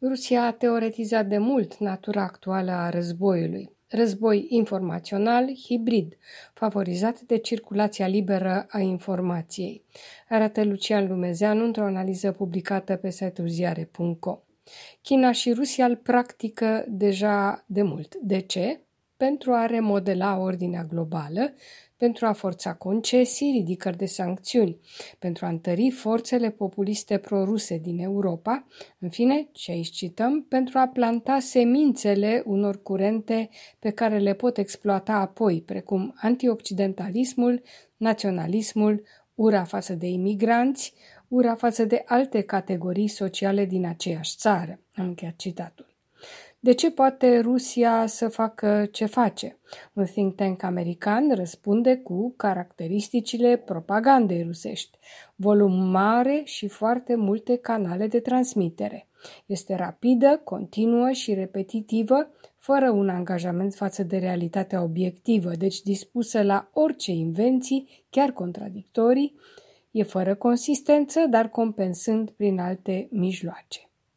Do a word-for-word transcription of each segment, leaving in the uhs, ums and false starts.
Rusia a teoretizat de mult natura actuală a războiului. Război informațional, hibrid, favorizat de circulația liberă a informației, arată Lucian Lumezeanu într-o analiză publicată pe site-ul ziare punct com. China și Rusia îl practică deja de mult. De ce? Pentru a remodela ordinea globală, pentru a forța concesii, ridicări de sancțiuni, pentru a întări forțele populiste proruse din Europa, în fine, și aici cităm, pentru a planta semințele unor curente pe care le pot exploata apoi, precum antioccidentalismul, naționalismul, ura față de imigranți, ura față de alte categorii sociale din aceeași țară. Am încheiat citatul. De ce poate Rusia să facă ce face? Un think tank american răspunde cu caracteristicile propagandei rusești. Volum mare și foarte multe canale de transmitere. Este rapidă, continuă și repetitivă, fără un angajament față de realitatea obiectivă, deci dispusă la orice invenții, chiar contradictorii, e fără consistență, dar compensând prin alte mijloace.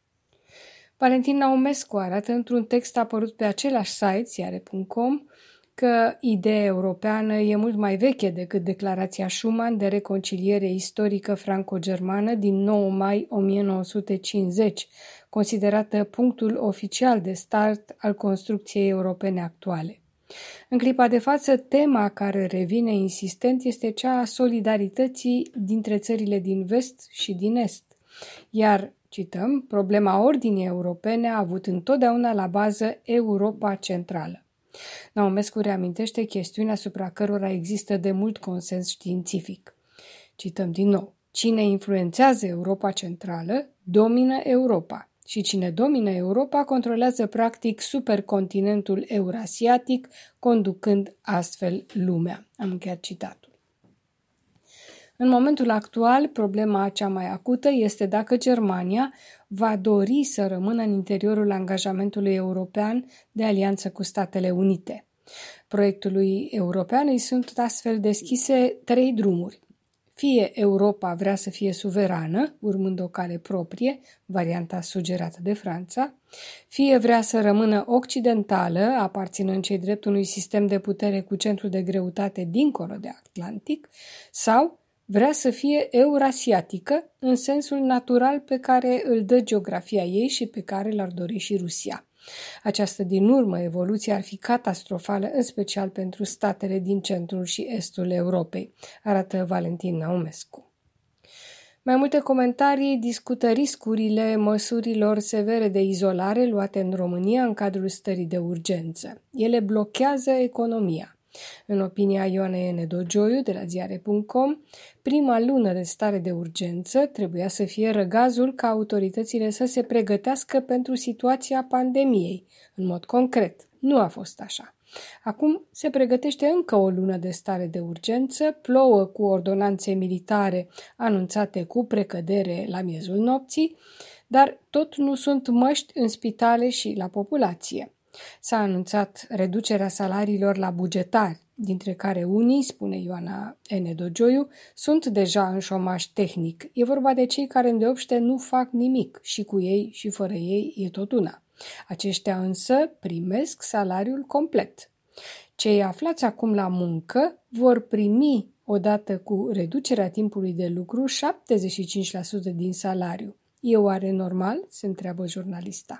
Valentin Naumescu arată într-un text apărut pe același site, ziare punct com, că ideea europeană e mult mai veche decât declarația Schuman de reconciliere istorică franco-germană din nouă mai o mie nouă sute cincizeci, considerată punctul oficial de start al construcției europene actuale. În clipa de față, tema care revine insistent este cea a solidarității dintre țările din vest și din est, iar cităm, problema ordinii europene a avut întotdeauna la bază Europa centrală. Naumescu reamintește chestiunea asupra cărora există de mult consens științific. Cităm din nou. Cine influențează Europa centrală, domină Europa. Și cine domină Europa, controlează practic supercontinentul eurasiatic, conducând astfel lumea. Am încheiat citatul. În momentul actual, problema cea mai acută este dacă Germania va dori să rămână în interiorul angajamentului european de alianță cu Statele Unite. Proiectului european îi sunt astfel deschise trei drumuri. Fie Europa vrea să fie suverană, urmând o cale proprie, varianta sugerată de Franța, fie vrea să rămână occidentală, aparținând cei drept unui sistem de putere cu centru de greutate dincolo de Atlantic, sau vrea să fie eurasiatică, în sensul natural pe care îl dă geografia ei și pe care l-ar dori și Rusia. Această din urmă evoluție ar fi catastrofală, în special pentru statele din centrul și estul Europei, arată Valentin Naumescu. Mai multe comentarii discută riscurile măsurilor severe de izolare luate în România în cadrul stării de urgență. Ele blochează economia. În opinia Ioanei Enedogioiu de la ziare punct com, prima lună de stare de urgență trebuia să fie răgazul ca autoritățile să se pregătească pentru situația pandemiei. În mod concret, nu a fost așa. Acum se pregătește încă o lună de stare de urgență, plouă cu ordonanțe militare anunțate cu precădere la miezul nopții, dar tot nu sunt măști în spitale și la populație. S-a anunțat reducerea salariilor la bugetari, dintre care unii, spune Ioana Enedogioiu, sunt deja în șomaj tehnic. E vorba de cei care îndeopște nu fac nimic și cu ei și fără ei e tot una. Aceștia însă primesc salariul complet. Cei aflați acum la muncă vor primi, odată cu reducerea timpului de lucru, șaptezeci și cinci la sută din salariu. E oare normal? Se întreabă jurnalista.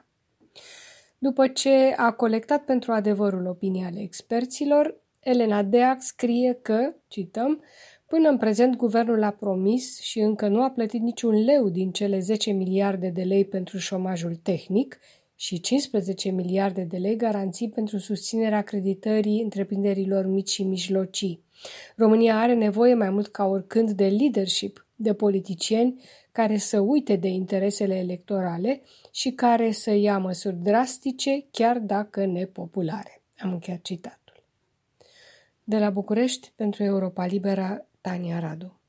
După ce a colectat pentru adevărul opinii ale experților, Elena Deac scrie că, cităm, până în prezent guvernul a promis și încă nu a plătit niciun leu din cele zece miliarde de lei pentru șomajul tehnic și cincisprezece miliarde de lei garanții pentru susținerea creditării întreprinderilor mici și mijlocii. România are nevoie mai mult ca oricând de leadership, de politicieni care să uite de interesele electorale și care să ia măsuri drastice, chiar dacă nepopulare. Am încheiat citatul. De la București, pentru Europa Liberă, Tania Radu.